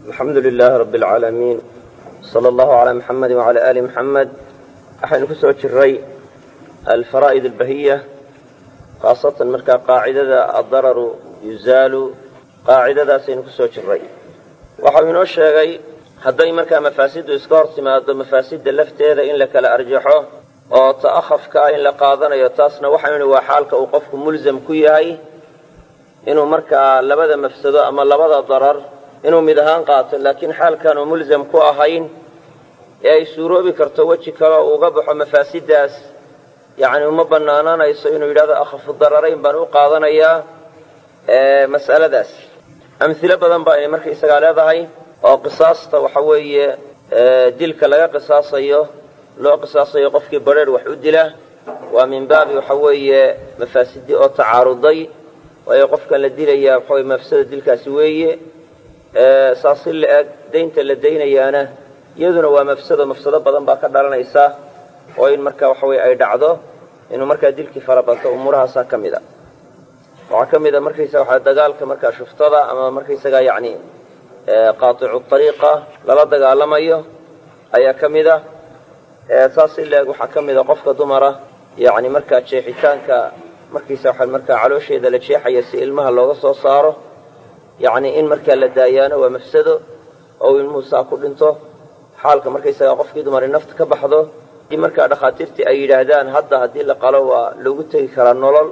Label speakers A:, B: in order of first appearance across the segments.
A: الحمد لله رب العالمين صلى الله على محمد وعلى آل محمد. waxaynu ku soo jiray alfaraa'id albahiyya khaasatan markaa qaacidada ad-dararu yuzaalu qaacidadaasaynu ku soo jiray. waxau inoo sheegay hadday markaa mafaasiddu iska hor timaado mafaasidda lafteeda in la kala arjaxo oo ta'akhafka in la qaadanayo, taasna waxaynu nihi waa xaalka uu qofku mulsam ku yahay inuu markaa labada mafsado ama labada darar inuu mid ahaan qaato, laakiin xaalkaanu mulsam ku ahayn ee ay suuroobi karto weji kale oo uga baxo mafaasiddaas, yacni uma bannaanaanayso inuu yidhahdo akhafu dararayn baan u qaadanayaa mas'aladaas. amhilo badan baa inay markaysagaa leedahay oo qisaasta waxa weeye dilka laga qisaasayo loo qisaasayo qofkii badrheer wax u dila waa min baabi waxa weeye mafaasidii oo tacaaruday, waayo qofkan la dilayaa waxa weye mafsada dilkaasi weeye. saasi la-eg daynta la daynayaana iyaduna waa mafsado badan baa ka dhalanaysa oo in markaa waxa weye ay dhacdo inuu markaa dilkii farabato umuurahaasaa ka mid a. waxaa ka mid a markaysaga waxa dagaalka markaa shuftada ama markaysagaa yacni qaaticu ariiqa lala dagaalamayo ayaa ka mid a. saasi la-eg waxaa ka mid a qofka dumara yacni markaa jeexitaanka markaysa waxa markaa caloosheeda la jeexaya si ilmaha looga soo saaro, yacni in markaa la daayaano waa mafsado oo ilmuhu saa ku dhinto. xaalka markaysagaa qofkii dumari nafta ka baxdo in markaa dhakhaatiirtii ay yidhaahdaan hadda haddii la qalo waa loogu tegi karaa nolol,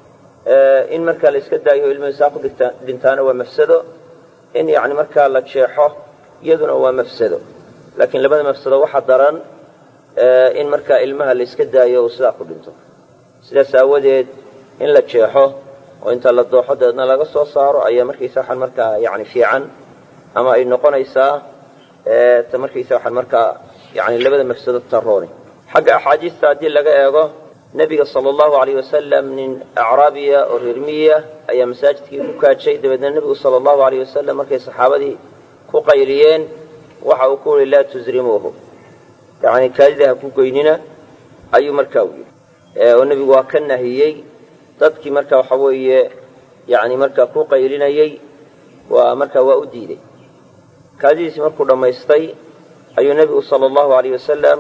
A: in markaa la iska daayo ilmuhu saa ku dhintaana waa mafsado. in yacni markaa la jeexo iyaduna waa mafsado, laakiin labada mafsado waxa daran in markaa ilmaha la iska daayo uu sidaa ku dhinto. sidaas aawadeed in la jeexo oo inta la dooxo dabeedna laga soo saaro ayaa markaysa waxaan markaa yacni fiican ama ay noqonaysaa ta markaysa waxaan markaa yacni labada mafsado tarooni. xagga axaadiista haddii laga eego nebiga sala allahu alayh wasalam nin acraabiya oo reermiya ayaa masaajidkii ku kaajay, dabeedna nebigu sala allahu alayh wasalam markay saxaabadii ku qayliyeen waxa uu ku yihi laa tusrimuuhu, yacni kaadida ha ku goynina ayuu markaa u yidhi oo nebigu waa ka nahiyey dadkii marka waxa weeye yacni markaa ku qaylinayey waa markaa waa u diiday. kaadidiisii markuu dhammaystay ayuu nebigu sala allahu alayh wasalam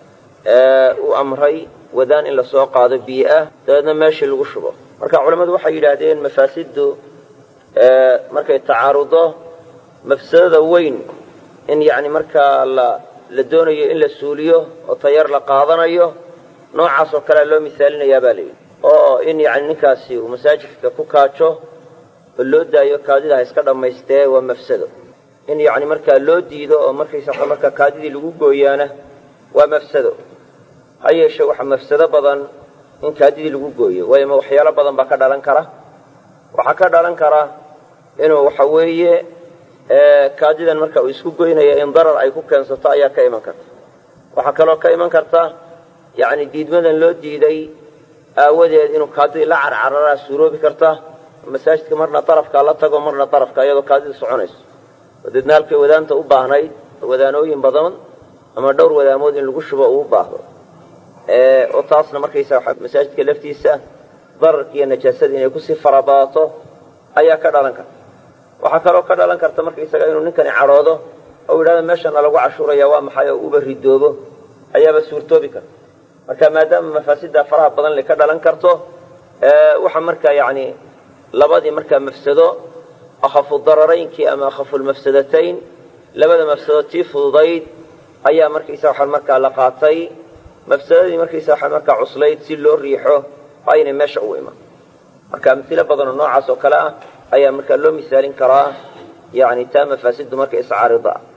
A: u amray wadaan in lasoo qaado biyo ah dabeedna meeshii lagu shubo. marka culammadu waxay yidhaahdeen mafaasiddu markay tacaarudo mafsadada weyn in yacni markaa la doonayo in la suuliyo oo tayar la qaadanayo, noocaas oo kalea loo misaalinayaa baa layidhi. oo in yacni ninkaasi uu masaajidka ku kaajo oo loo daayo kaadida ha iska dhammaystee waa mafsado. in yacni markaa loo diido oo markaysa markaa kaadidii lagu gooyaana waa mafsado. ha yeeshe waxa mafsado badan in kaadidii lagu gooyo, waayo ma waxyaalo badan baa ka dhalan kara. waxaa ka dhalan kara inuu waxa weeye kaadidan marka uu isku goynaya in darar ay ku keensato ayaa ka iman karta. waxaa kaloo ka iman karta yacni diidmadan loo diiday aawadeed inuu kaadidii la carcararaa suuroobi karta. masaajidka marna darafkaa la tago marna darafka iyadoo kaadida soconayso, dabeedna halkay wadaanta u baahnayd wadaanooyin badan ama dhowr wadaamood in lagu shubo uu u baahdo oo taasna markaysa masaajidka laftiisa dararka iyo najaasada inay kusii farabadato ayaa ka dhalan karta. waxaa kaloo ka dhalan karta markaysaga inuu ninkani cadhoodo oo yidhahdo meeshana lagu cashuuraya waa maxay oo uba ridoobo ayaaba suurtoobi karta. marka maadaama mafaasidda faraha badan le ka dhalan karto waxa markaa yacni labadii markaa mafsado akhafu dararaynkii ama akhafu lmafsadatayn labada mafsado tii fududayd ayaa markaysa waxaan markaa la qaatay, mafsadadii markaysa waxaan markaa cuslayd si loo riixo aynay meesha u iman. marka amhilo badan oo noocaas oo kale ah ayaa markaa loo misaalin karaa yacni taa mafaasiddu marka iscaarida ah.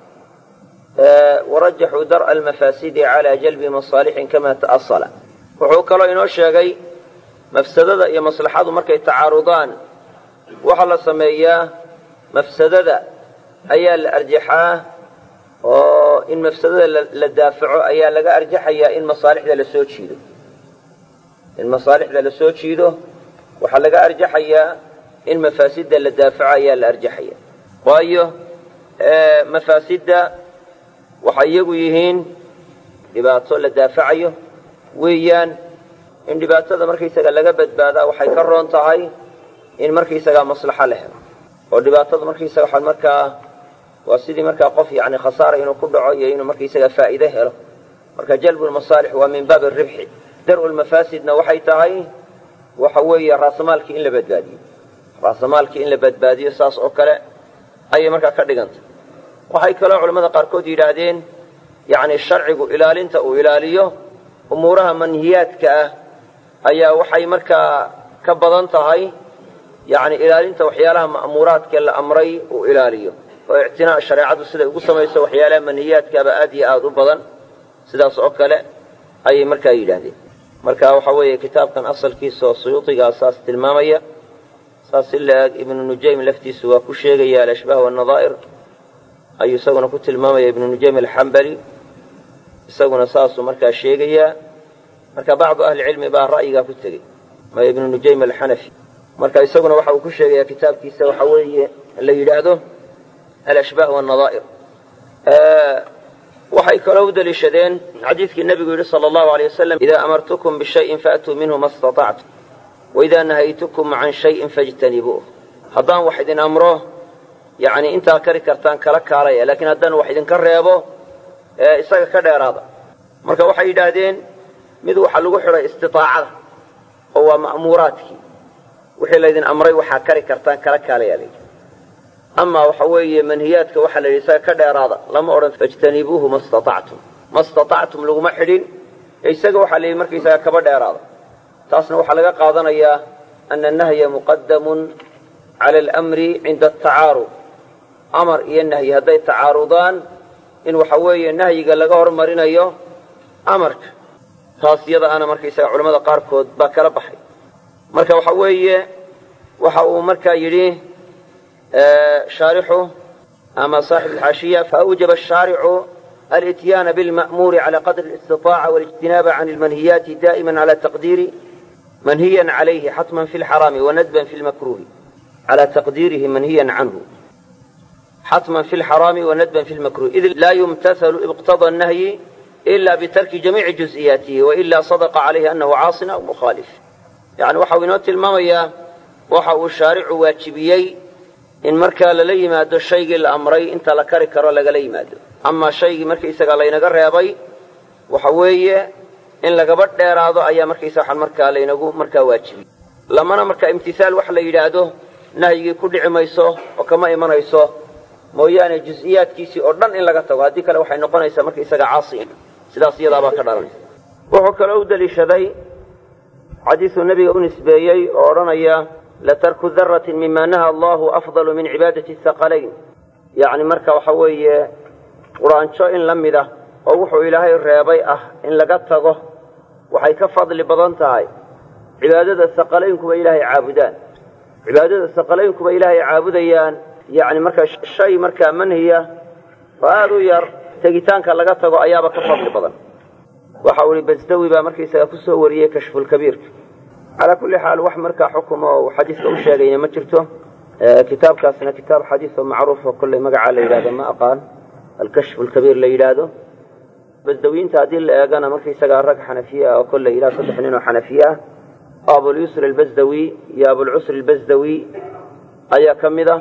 A: warajaxuu dar'a almafaasidi calaa jalbi masaalixin kama ta'asala. wuxuu kaloo inoo sheegay mafsadada iyo maslaxadu markay tacaarudaan waxaa la sameeyaa mafsadada ayaa la arjaxaa oo in mafsadada la daafaco ayaa laga arjaxayaa in masaalixda la soo jiido. in masaalixda la soo jiido waxaa laga arjaxayaa in mafaasidda la daafaco ayaa la arjaxaya, waayo mafaasidda waxay iyagu yihiin dhibaato la daafacayo weeyaan. in dhibaatada markaysaga laga badbaadaa waxay ka roon tahay in markaysagaa maslaxo la helo oo dhibaatada markaysaga waxaad markaa waa sidii markaa qof yani khasaara inuu ku dhaco iyo inuu markaisaga faa'iide helo marka jalbu lmasaalix waa min baabi ribxi dar'u lmafaasidna waxay tahay waxa weeye raasamaalkii in la badbaadiyo raasamaalkii in la badbaadiyo saas oo kale ayay markaa ka dhigantay waxay kaloo culamada qaarkood yidhaahdeen yani sharcigu ilaalinta uu ilaaliyo umuuraha manhiyaadka ah ayaa waxay markaa ka badan tahay yani ilaalinta waxyaalaha ma'muuraadka la amray uu ilaaliyo oo ictinaa shareecadu siday ugu samayso waxyaalaha manhiyaadkaaba aad iyo aad u badan sidaas oo kale ayay markaa yidhaahdeen marka waxa weeye kitaabkan asalkiisa oo suyuudigaa saas tilmaamaya saas ilaag ibnu nujaym laftiisu waa ku sheegaya alashbaah wannadaa'ir ayuu isaguna ku tilmaamaya ibnu nujaym alxambali isaguna saasuu markaa sheegayaa marka bacdu ahlicilmi baa ra'yigaa ku tegey maya ibnu nujaym alxanafi marka isaguna waxa uu ku sheegayaa kitaabkiisa waxa weeye la yidhaahdo alashbaah wannadaa'ir waxay kaloo u daliishadeen xadiidkii nebigu yidhi sala allahu aleyh wasalam idaa amartukum bishayin faatuu minhu ma istatactum waidaa nahaytukum can shayin fajtanibuuh haddaan wax idin amro yani intaa kari kartaan kala kaalaya laakiin haddaan wax idinka reebo isaga ka dheeraada marka waxay yidhaahdeen mid waxa lagu xidhay istiaacada oo waa ma'muuraadkii wixii laydin amray waxaa kari kartaan kala kaalaya layidhi amaa waxa weeye manhiyaadka waxaa la yidhi isaga ka dheeraada lama odhan fajtanibuuhu ma istatactum laguma xidhin isaga waxaa la yidhi markaisaga kaba dheeraada taasna waxaa laga qaadanayaa ana annahya muqadamun cala alamri cinda atacaarud amar iyo nahyi hadday tacaarudaan in waxa weeye nahyiga laga hormarinayo amarka taas iyada ana markaisaga culamada qaarkood baa kala baxay marka waxa weeye waxa uu markaa yidhi shaarixu ama saaxib alxaashiya faawjaba ashaaricu alityaana bilma'muuri cala qadri alistitaaca walijtinaaba can almanhiyaati daa'iman cala taqdiiri manhiyan calayhi xatman fi lxaraami wanadban fi lmakruuhi cala taqdiirihi manhiyan canhu xatman fi lxaraami wanadban fi lmakruuhi id laa yumtahalu iqtada annahyi ila bitarki jamiici juz'iyaatihi wailaa sadaqa calayhi annahu caasin aw mukhaalif yani waxa uu inoo tilmaamayaa waxa uu shaaricu waajibiyey in markaa lala yimaado shaygii la amray inta la kari karo lagala yimaado amaa shaygii markaisaga laynaga reebay waxa weeye in lagaba dheeraado ayaa markaisaga markaa laynagu markaa waajibiyey lamana markaa imtihaal waxa la yidhaahdo nahyigii ku dhici mayso oo kama imanayso mooyaane juz-iyaadkiisii oo dhan in laga tago haddii kale waxay noqonaysaa markaisaga caasiin sidaas iyadaabaa ka dhalanaysa wuxuu kaloo u daliishaday xadiisuu nebiga u nisbeeyey oo odhanaya latarku daratin mima naha allahu afdalu min cibaadati haqalayn yacni marka waxa weeye quraanjo in la mid ah oo wuxuu ilaahay reebay ah in laga tago waxay ka fadli badan tahay cibaadada haqalaynkuba ilaahay caabudaan cibaadada haqalaynkuba ilaahay caabudayaan yacni markaa shay markaa manhiya oo aada u yar tegitaanka laga tago ayaaba ka fadli badan waxa uu yihi basdawi baa markaisaga ku soo wariyey kashfulkabiirka calaa kulli xaal wax markaa xukuma oo xadiiska u sheegayna ma jirto kitaabkaasna kitaab xadiis oo macruuf oo kolley magacaa la yidhahdo ma aqaan alkashfu lkabiir la yidhaahdo basdawiyiinta haddii la eegana markaisagaa rag xanafiye ah oo kolley ilaa 3 nin oo xanafiye ah abulyusr albasdawi iyo abulcusr albasdawi ayaa ka mid a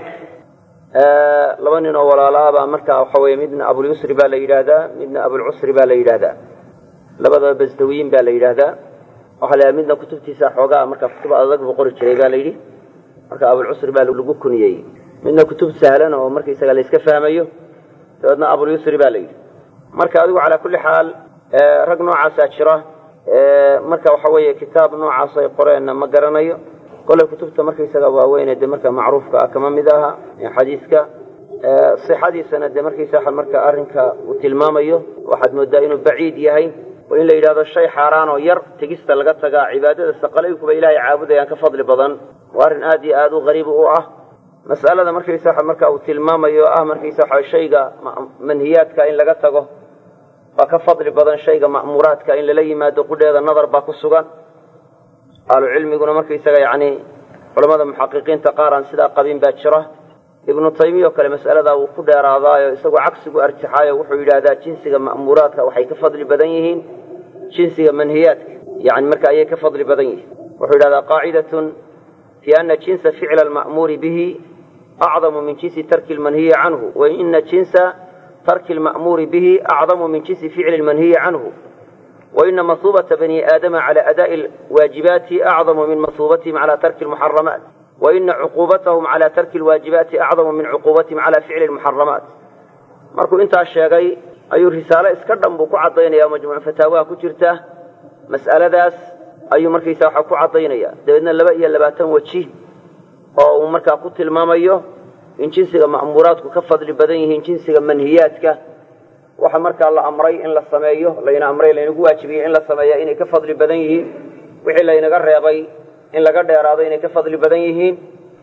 A: 2 nin oo walaalaabaa markaa waxa weye midna abulyusri baa la yidhaahdaa midna abulcusri baa la yidhaahdaa labadaba basdawiyiin baa la yidhaahdaa waxaa la yidhaha midna kutubtiisa xoogaa markaa kutub adag buu qori jiray baa la yidhi marka abulcusri baa lagu kuniyey midna kutub sahlan oo markaisaga la iska fahmayo dabeedna abulyusri baa la yidhi marka adigu calaa kulli xaal rag noocaasaa jira marka waxa weeye kitaab noocaas ay qoreenna ma garanayo kolley kutubta markaisaga waaweyne dee marka macruufka ah kama mid aha xadiiska sixadiisana dee markaisaga marka arrinka uu tilmaamayo waxaad moodaa inuu baciid yahay oo in la yidhahdo shay xaaraan oo yar tegista laga tagaa cibaadada saqalaynkuba ilaahay caabudayaan ka fadli badan waa arrin aad iyo aad u qariib u ah mas'alada markaisaga marka uu tilmaamayo ah markaisaga shayga manhiyaadka in laga tago waa ka fadli badan shayga ma'muuraadka in lala yimaado qudheeda nadar baa ku sugan ahlu cilmiguna markaisaga yacni culamada muxaqiqiinta qaar aan sidaa qabin baa jira ibnu taymiya oo kale mas'aladaa wuu ku dheeraadaayo isagoo cagsigu arjaxaayo wuxuu yidhaahdaa jinsiga ma'muuraadka waxay ka fadli badan yihiin jinsiga manhiyaadka yani marka ayay ka fadli badan yihiin wuxuu yidhahdaa qaacidatun fi ana jinsa ficla alma'muuri bihi أعظم من جنس ترك المنهي عنه، وإن جنس ترك المأمور به أعظم من جنس فعل المنهي عنه، وإن مثوبة بني آدم على أداء الواجبات أعظم من مثوبتهم على ترك المحرمات، وإن عقوبتهم على ترك الواجبات أعظم من عقوبتهم على فعل المحرمات. markuu intaa sheegay ayuu risaalo iska dhan buu ku cadaynayaa majmuuc fataawaha ku jirta mas'aladaas ayuu markiisa waxa ku cadaynaya dabeedna 22 waji oo uu markaa ku tilmaamayo in jinsiga ma'muuraadku ka fadli badan yihiin jinsiga manhiyaadka waxa markaa la amray in la sameeyo layna amray laynagu waajibiyay in la sameeyo inay ka fadli badan yihiin wixii laynaga reebay in laga dheeraado inay ka fadli badan yihiin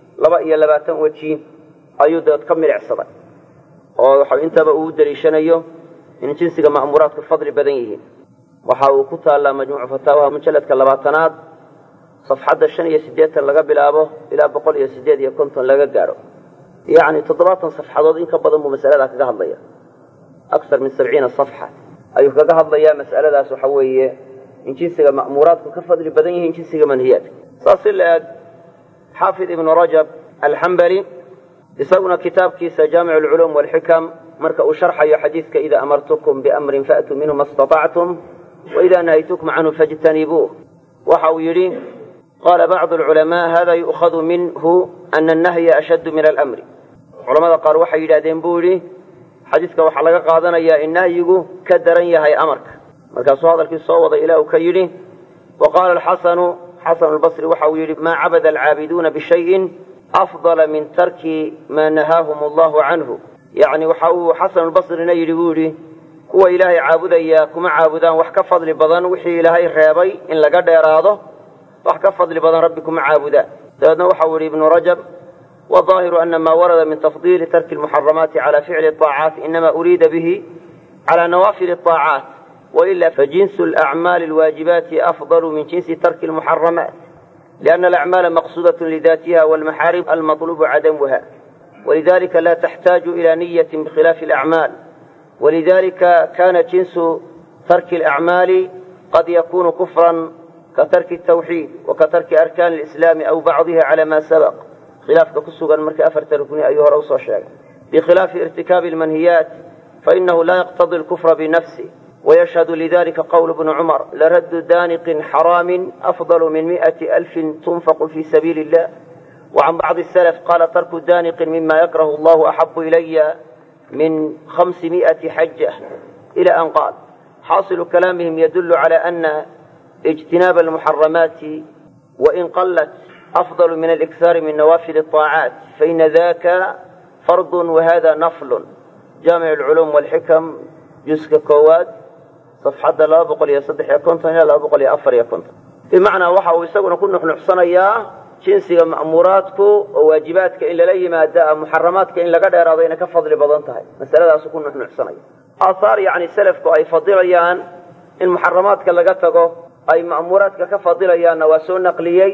A: 22 waji ayuu dad ka milicsaday oo waxa intaba uu daliishanayo in jinsiga ma'muuraadku fadli badan yihiin waxa uu ku taala majmuuc fataawaha mujalladka 20aad safxada 85 laga bilaabo ilaa 158 laga gaaro yani 7 safxadood in ka badan buu mas'alada kaga hadlaya akthar min 70 safxa ayuu kaga hadlaya mas'aladaas waxa weeye in jinsiga ma'muuraadku ka fadli badan yihiin jinsiga manhiyaadka saasilaad xaafid ibn rajab al-hanbali isaguna kitaabkiisa jaamic al-ulum wal hikam marka uu sharxayo xadiiska ida amartukum bi amrin fa'tu minhu mastata'tum wa ida nahaytukum anhu fajtanibuhu waxa uu yiri qala ba'd al-ulama hada yu'khadhu minhu anna an-nahya ashad min al-amri culamada qaar waxay yiraahdeen buu yiri xadiiska waxa laga qaadanayaa in nahyigu ka daran yahay amarka markaas hadalkii soo wada ilaa uu ka yiri wa qala al-hasan al-basri waxa uu yiri ma 'abada al-'abiduna bi shay'in أفضل من ترك ما نهاهم الله عنه يعني وحاو حسن البصري نيري بوري هو إلهي عابديا كما عابدان وحكى فضل بضان وحي إلهي الرياضي إن لقد يراده وحكى فضل بضان ربكم عابدا سيدنا وحوري ابن رجب والظاهر أن ما ورد من تفضيل ترك المحرمات على فعل الطاعات إنما أريد به على نوافل الطاعات وإلا فجنس الأعمال الواجبات أفضل من جنس ترك المحرمات لأن الأعمال مقصودة لذاتها والمحارم المطلوب عدمها ولذلك لا تحتاج إلى نية بخلاف الأعمال ولذلك كان جنس ترك الأعمال قد يكون كفرا كترك التوحيد وكترك أركان الإسلام أو بعضها على ما سبق خلاف كسوغا مرك أفرت ركني أيها روصة شاك بخلاف ارتكاب المنهيات فإنه لا يقتضي الكفر بنفسه ويشهد لذلك قول ابن عمر لرد دانق حرام أفضل من 100,000 تنفق في سبيل الله وعن بعض السلف قال ترك دانق مما يكره الله أحب إلي من 500 حجة إلى أن قال حاصل كلامهم يدل على أن اجتناب المحرمات وإن قلت أفضل من الإكثار من نوافل الطاعات فإن ذاك فرض وهذا نفل جامع العلوم والحكم جزء كواد صفحة لا بقول يصدح يكون لا بقول يأفر يكون بمعنى وحا ويساقنا كنا نحصنا إياه جنسي مأموراتك وواجباتك إلا لي ما داء محرماتك إلا قد يراضينا كفضل بضانتها مسألة لا سكون نحن نحصنا إياه آثار يعني سلفك أي فضيليان إن محرماتك لقتك أي مأموراتك كفضيليان واسون نقليي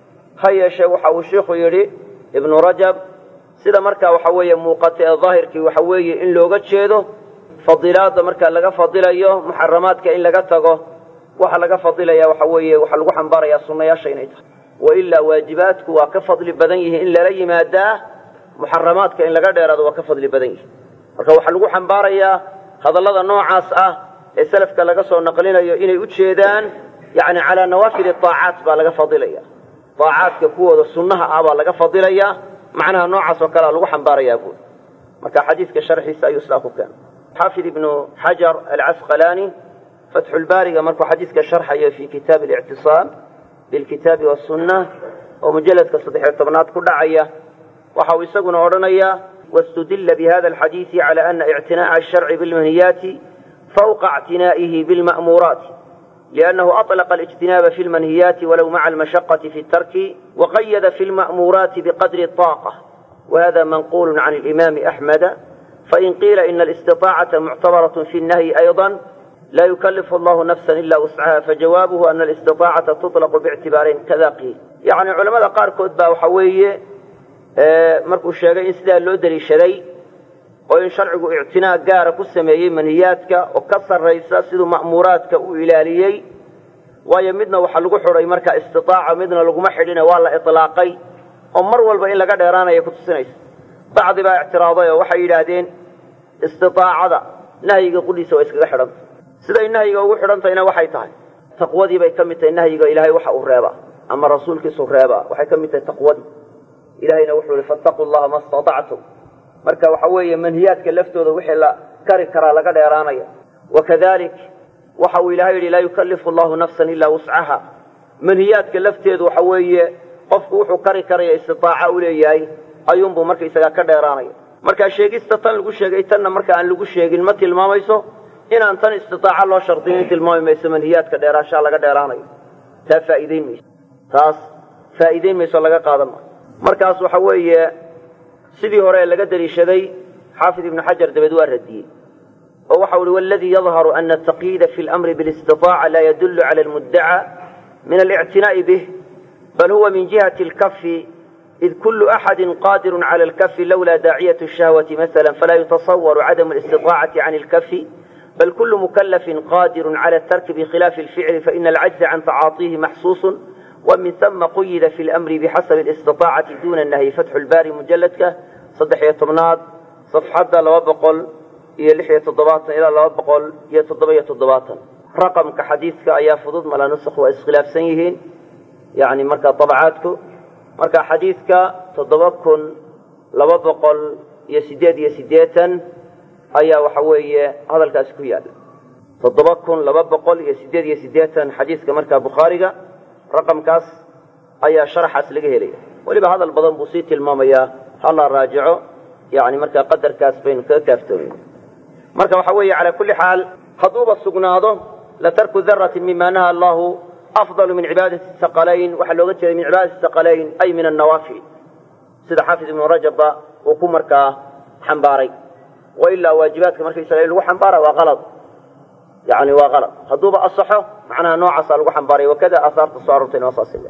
A: هيا شيء وحا وشيخ يري ابن رجب سيدا مركا وحوية موقتي ظاهرك وحوية إن لوقت شيده فضيلات marka laga fadilayo muharramaadka in laga tago waxa laga fadilaya waxa weeye waxa lagu xambaaraya sunnayaasha inay tahay wa illa waajibaadku waa ka fadli badan yihiin in la yimaada muharramaadka in laga dheeraado waa ka fadli badan yihiin marka waxa lagu xambaaraya hadallada noocaas ah ee salafka laga soo naqlinayo inay u jeedaan yaani ala nawafil at-ta'at ba laga fadilaya ta'atka kuwada sunnaha ah ba laga fadilaya macnaha noocaas oo kala lagu xambaaraya guud marka xadiiska sharxiisa ayuu islaaku kan حافظ ابن حجر العسقلاني فتح الباري مركو حديث كشرح في كتاب الاعتصام بالكتاب والسنة ومجلد كصدح الطبنات كل عية وحاوسقنا أورنيا واستدل بهذا الحديث على أن اعتناء الشرع بالمنهيات فوق اعتنائه بالمأمورات لأنه أطلق الاجتناب في المنهيات ولو مع المشقة في الترك وقيد في المأمورات بقدر الطاقة وهذا منقول عن الإمام أحمد فإن قيل إن الاستطاعة معتبرة في النهي أيضا لا يكلف الله نفسا إلا وسعها فجوابه أن الاستطاعة تطلق باعتبارين كذا قيل يعني علماء قاركود با وحوية مركو الشيغين سيدا لو دري شري وإن شرعه اعتناء قارة كسميين منهياتك وكسر رئيسا سيدو مأموراتك وإلاليي ويمدنا وحلقو حري مركا استطاعة مدنا لقو محلنا والله إطلاقي ومر والبا إن لقد إرانا يكتو سنيس bacdi baa ictiraaday oo waxay yidhaahdeen istiaacada nahyiga qudhiisa waa iskaga xidhanta siday nahyiga ugu xidhantayna waxay tahay taqwadii bay ka mid tahay nahyiga ilaahay waxa uu reebaa ama rasuulkiisu reebaa waxay ka mid tahay taqwadii ilahayna wuxuu yihi fattaquu llaha ma istatactum marka waxa weeye manhiyaadka laftooda wixii la kari karaa laga dheeraanaya wakadalik waxa uu ilahay yidhi laa yukallifu allahu nafsan ilaa wuscaha manhiyaadka lafteedu waxa weeye qofku wuxuu kari karaya istitaaca u leeyahay ayuunbuu markaysagaa ka dheeraanaya markaa sheegista tan lagu sheegay tanna marka aan lagu sheegin ma tilmaamayso inaan tan istitaaca loo shardiyin tilmaami mayso manhiyaadka dheeraashaa laga dheeraanayo taa faa'iidayn mayso taas faa'iidayn mayso laga qaadan maayo markaas waxa weeye sidii hore laga daliishaday xaafid ibnu xajar dabeed waa radiyey oo waxau uhi waladii yadharu ana ataqyiida fi lamri bilistitaaca laa yadullu cala almuddaca min alictinaa'i bih bal huwa min jihati alkafi id kulu axadi qadirun cala alkafi lawla daaciyat shahwati masala falaa yutasawaru cadamu alistiطaacati can alkafi bal kulu mukalafin qadirun cala atarki bikhilaafi alficli faina alcajza can tacaatiihi maxsuusun ومن ثم قيد في الأمر بحسب الاستطاعة دون النهي فتح الباري مجلدك صدحية طبنات صفحة لوابقل هي لحية الضباطن إلى لوابقل هي تضبية الضباطن رقم كحديثك أيا فضود ملا نسخ وإسخلاف سنيهين يعني مركا طبعاتك مركا حديثك تضبكن لوابقل يسديتا أيا وحوية هذا الكاسكويال تضبكن لوابقل يسديتا حديثك مركا بخارجة raqamkaas ayaa sharaxaas laga helaya weliba hadal badan buu sii tilmaamayaa hala raajico yani markaa qadarkaas baynu kaga kaaftoomayna marka waxa weeye calaa kulli xaal hadduuba sugnaado latarku daratin mima naha allahu afdalu min cibaadati saqalayn waxaa looga jeeday min cibaadati saqalayn ay min annawaafil sida xaafid ibnu rajabba uu ku markaa xambaaray wailaa waajibaadka markaysaga in lagu xambaara waa alad يعني وغلط هذوب الصحة معناها نوع صار لقحن باري وكذا أثار تصارف وصاص الله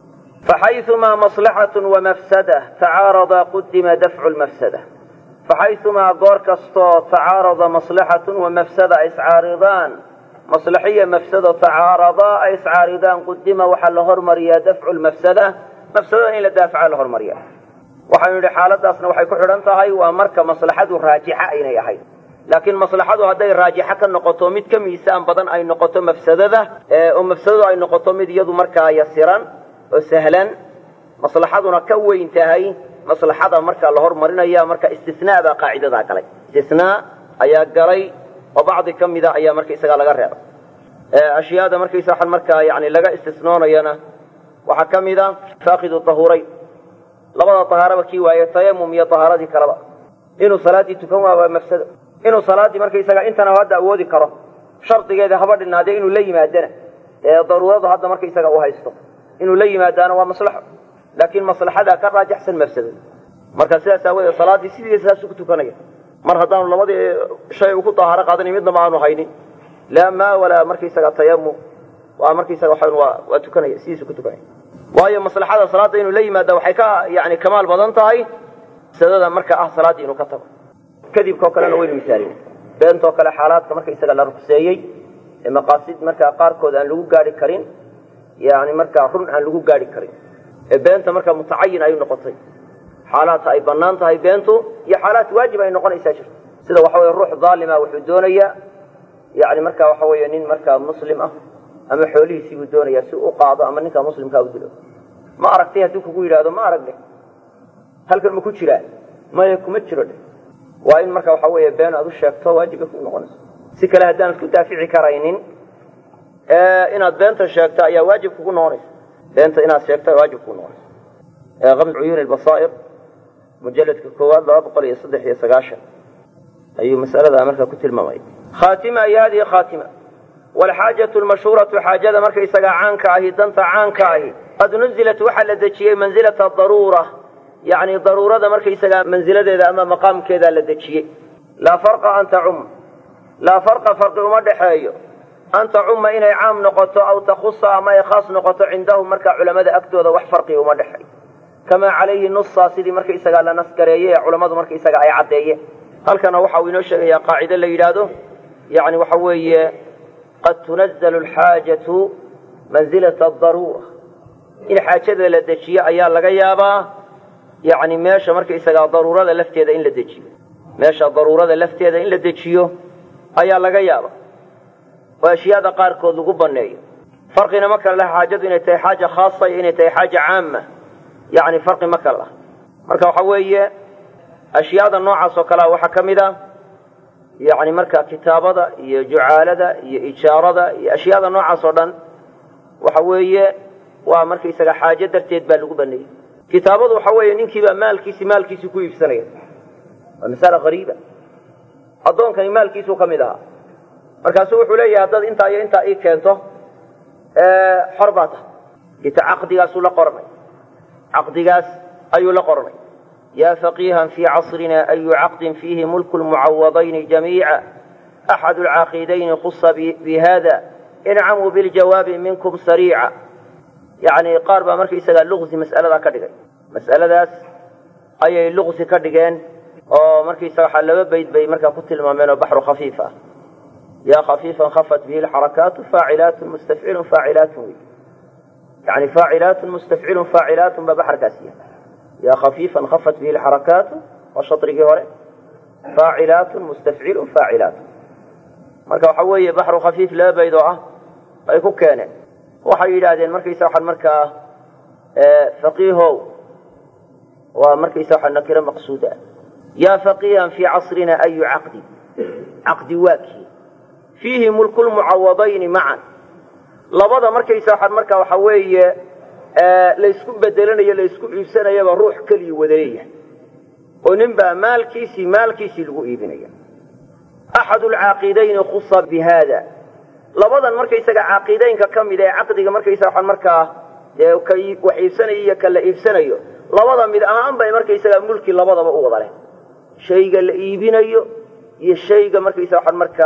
A: فحيثما مصلحة ومفسدة تعارض قدم دفع المفسدة فحيثما قوركستو تعارض مصلحة ومفسدة إسعارضان مصلحية مفسدة تعارضا إسعارضان قدم وحل هرمريا دفع المفسدة مفسدة إلى دافع الهرمريا وحن حالة أصلا وحي كحرنتهاي وأمرك مصلحة راجحة إلى يحيي laakiin maslaxadu hadday raajixa ka noqoto mid ka miisaan badan ay noqoto mafsadada oo mafsadadu ay noqoto mid iyadu markaa yasiran oo sahlan maslaxaduna ka weyn tahay maslaxada marka la hormarinaya marka istisnaa baa qaacidada galay istisnaa ayaa galay oo bacdi kamida ayaa marka isaga laga reebay ashyaada marka isaga marka yaani laga istisnoonayana waxa kamida faaqidu tahuray labada tahaaraba kii waaye tayammum iyo tahaaradii kalaba inuu salaadii tukan waa mafsado inuu salaadii markaysaga intana hadda awoodi karo shardigeeda haba dhinaadee inuu la yimaadana daruuradu hadda markaysaga u haysto inuu la yimaadaana waa maslaxo laakiin maslaxada ka raajixsan mafsado marka sidaas aawadeed salaadii sidiisaas ku tukanaya mar haddaanu labadii shay ku tahaaro qaadanay midna ma aanu haynin laa maa walaa markaysaga tayammum waa markaysaga waa tukanaya sidiisu ku tukanaya waayo maslaxada salaada inuu la yimaada waxay ka yani kamaal badan tahay sadada marka salaadii inuu ka tago kadibka kalena waynu misaalin beento kale xaalaadka marka isaga la ruqseeyay ee maqaasid marka qaarkood aan lagu gaari karin yaani marka run aan lagu gaari karin ee beenta marka mutacayin ay noqotay xaalaad ay banaan tahay beento iyo xaalaad waajib ay noqonaysaa jirto sida waxa weeye ruux dhaalima wuxuu doonaya yaani marka waxa weeye nin marka muslim ah ama xoolihiisii uu doonaya si uu qaado ama ninka muslimka uu dilo ma aragtay haduu kugu yiraahdo ma aragne halkan ma ku jiraa ma kuma jiro waa in marka waxa weeye been aad u sheegto waajib ku noqonayso si kale hadaan isku daafici karaynin inaad beenta sheegto ayaa waajib kugu noqonaysa beenta inaad sheegto waajib kugu noqonaysa غمض عيون البصائر مجلد كواد 293 أي مسألة مركا كتل مماي خاتمة أي هذه خاتمة والحاجة المشهورة حاجة مركا إساقا عنك أهي دنت عنك أهي قد نزلت وحل دجيه منزلة الضرورة يعني ضرورة مركا إساقا منزلة إذا أما مقام كذا لدجيه لا فرق أن تعم لا فرق مدحيه أن تعم إن عام نقطة أو تخص ما يخاص نقطة عندهم مركا علماء أكتوذا وحفرقه ومدحيه كما عليه النص سيدي مركا إساقا لا نسكريه علماء مركا إساقا أي عديه هل كان وحوي نشأ يا قاعدة ليلاده يعني وحوي قد تنزل الحاجة منزلة الضرورة إن حاجة لدشيء أيال لغيابا يعني meesha markaysaga daruurada lafteeda in la dejiyo meesha daruurada lafteeda in la dejiyo ayaa laga yaabaa waa ashyaada qaar kood lagu baneeyo farqina ma kala laha xaajadu inay tahay xaaja khaasa iyo inay tahay xaaja caama yani farqi ma kala laha marka waxa weeye ashyaada noocaas oo kale waxa kamid ah yani marka kitaabada iyo jucaalada iyo ijaarada iyo ashyaada noocaas oo dhan waxa weeye waa markaysaga xaajo darteed baa lagu baneeyay kitaabadu waxa weeye ninkiiba maalkiisi ku iibsanaya waa mas'ala qariiba adoonkan maalkiisu kamid ah markaas wuxuu leeyahay dad inta ay keento xorbaata kita aqdigaas la qornay aqdigaas ayuu la qornay ya faqihan fi asrina ay aqd fihi mulk almuawwadayn jami'a ahad alaqidayn khussa bi hada in'amu bil jawab minkum sari'a يعني قاربا markii isaga luqsi mas'alada ka dhigay mas'aladaas ayay luqsi ka dhigeen oo markii isaga laba bayd bay marka ku tilmaameen bahru khafiifa ya khafifan khafat bihi alharakat fa'ilat mustaf'il fa'ilat يعني فاعلات مستفعل فاعلات ببحر كاسيه يا خفيفا خفت به الحركات وشطره هره فاعلات مستفعل فاعلات marka waxa weeye bahru khafiif la baydo ah ay ku keeneen waxay yiraahdeen markaysa waxan marka faqiiho waa markaysa waxan nakira maqsuuda ya faqihan fi asrina ay aqdi waki fihi mulkul muawwadayn ma'an labada markaysa waxan marka waxa weeye la isku bedelanayo la isku iibsanayo ruux kaliya wadareeya oo ninba maalkiisi lagu iibinayo ahad al-aqidayn khussa bi hada labadan markaysaga aaqideynka kamid ee aqdiga markaysa waxan marka wax iibsanayo kala iibsanayo labada mid ahaan bay markaysaga mulki labadaba u wada leh shayga la iibinayo iyo shayga markaysa waxan marka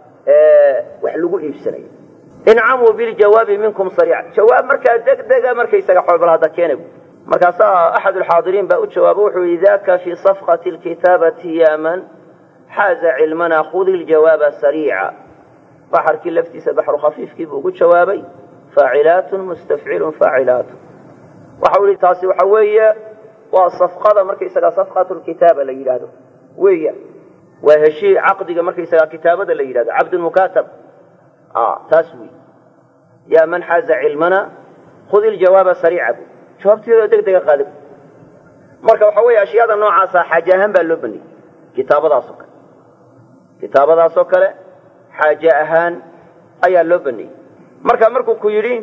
A: wax lagu iibsanayo in'amu bil jawab minkum sari'a jawaab marka degdega markaysaga xoolada keenay markaas ahad al-hadirin ba u jawaabo wuxuu idaka fi safqati al-kitabati yaman haza ilmana khudh al-jawab sari'a بحر كلفتي بحر خفيف كيف وقول جوابي فاعلات مستفعل فاعلات وحولي تاسي وحوية وصفقة مركز صفقة الكتابة اللي يلاده ويا وهالشيء عقد مركز كتابة اللي يلاده عبد المكاتب تسوي يا من حاز علمنا خذ الجواب سريعا شوفتي دقيقة غالب مركز وحوية أشياء نوعا حاجة هم باللبني كتابة سكرة حاجة أهان أي لبني مركو كيرين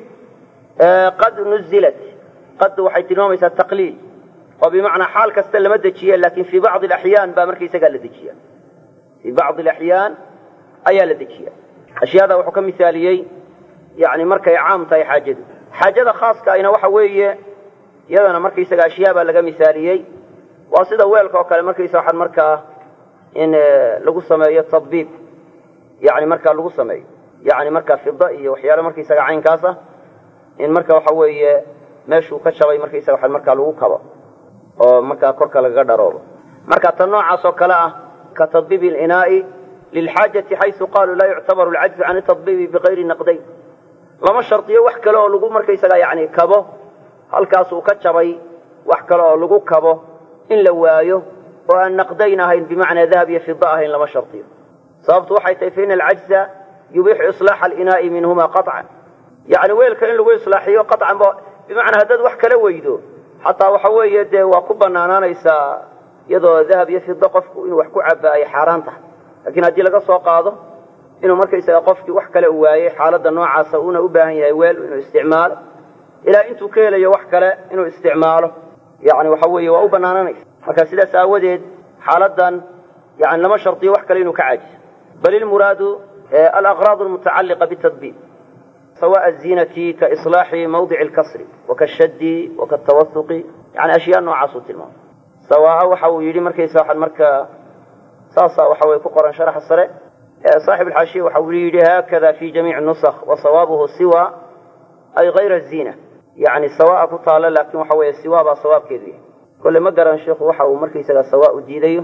A: قد نزلت قد وحيتنوم يسا التقليل وبمعنى حال كستل مدتشيا لكن في بعض الأحيان بامركي سقال لدتشيا في بعض الأحيان أي لدتشيا أشياء ذا وحكم مثاليي يعني مركي عام تاي حاجة خاص كاينة وحوية يدنا مركي سقال أشياء بلغا مثاليي واصدا ويلك وكال مركي ساحر مركا إن لقصة ما يتصبيب يعني مركا لغو سمي يعني مركا فضائية وحيالا مركا يساقع عين كاسة إن مركا وحوي ماشو كتشوي مركا يساقع مركا لغو كبا ومركا كوركا لغدروب مركا تنوع سوكلا كتطبيب الإناء للحاجة حيث قالوا لا يعتبر العجز عن التطبيب بغير النقدين لما الشرطية وحكا له لغو مركا يساقع يعني كبا هل كاسو كتشوي وحكا له لغو كبا إن لوايو وأن نقدينها بمعنى ذهب فضائها لما الشرطية صابت waxay tahay in العجز يبيح إصلاح الإناء منهما قطعا يعني ويلك إن لو إصلاحيه قطعا بمعنى هذا wax kala weydo حتى waxa weeye waa ku banaanaanaysa iyadoo dahab iyo fidda qofku inuu wax ku cabaay xaraan tahay laakiin hadii laga soo qaado inuu markaysa qofkii wax kale u waayay xaaladda noocaas uu u baahan yahay weel inuu isticmaalo ila intuu ka helayo wax kale inuu isticmaalo yani waxa weeye waa u banaanaanaysa marka sidaas aawadeed xaaladdan yani lama shartiyo wax kale inuu ka caajiso بل المراد الأغراض المتعلقة بالتطبيق سواء الزينة كإصلاح موضع الكسر وكالشد وكالتوثق يعني أشياء نوع صوت الماء سواء وحاو يري مركي ساحة المركة صاصة وحاو يفقر شرح الصلاة صاحب الحاشية وحاو يري هكذا في جميع النسخ وصوابه السوى أي غير الزينة يعني سواء كطالة لكن وحاو السوى بصواب كذي كل ما قرأ الشيخ وحاو مركي سواء الديدي